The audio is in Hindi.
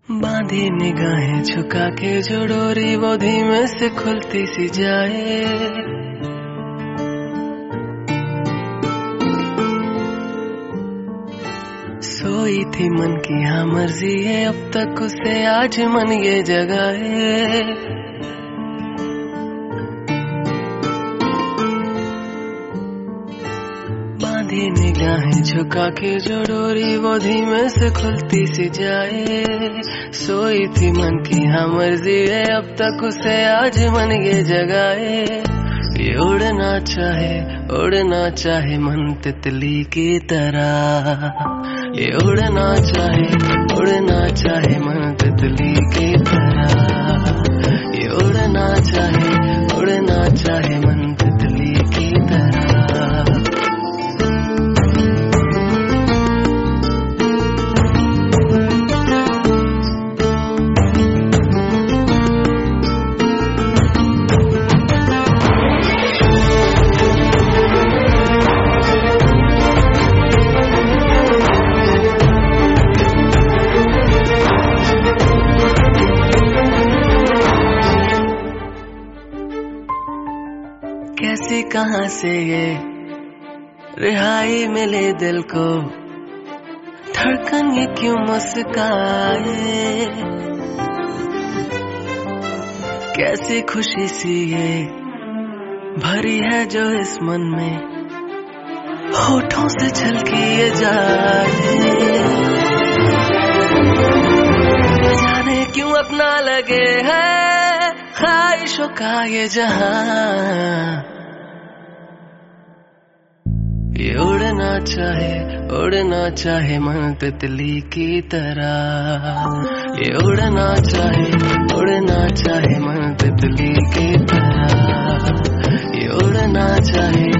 बांधी निगाहें झुका के जो डोरी वो धीमे से खुलती सी जाए। सोई थी मन की हाँ मर्जी है, अब तक उसे आज मन ये जगाए। बांधी निगाहें झुका के जो डोरी वो धीमे से खुलती सी जाए। सोई थी मन की हाँ मर्जी है, अब तक उसे आज मन ये जगाए। ये उड़ना चाहे मन तितली की तरह। ये उड़ना चाहे मन तितली की तरह। ये उड़ना चाहे मन तितली की तरह। कैसी कहां से ये रिहाई मिले दिल को, धड़कन ये क्यों मुस्काए। कैसी खुशी सी ये भरी है जो इस मन में, होठों से छलकी ये जाए। जाने क्यों अपना लगे है ख्वाहिशों का ये जहां। ये उड़ना चाहे मन तितली की तरह। ये उड़ना चाहे मन तितली की तरह। ये उड़ना चाहे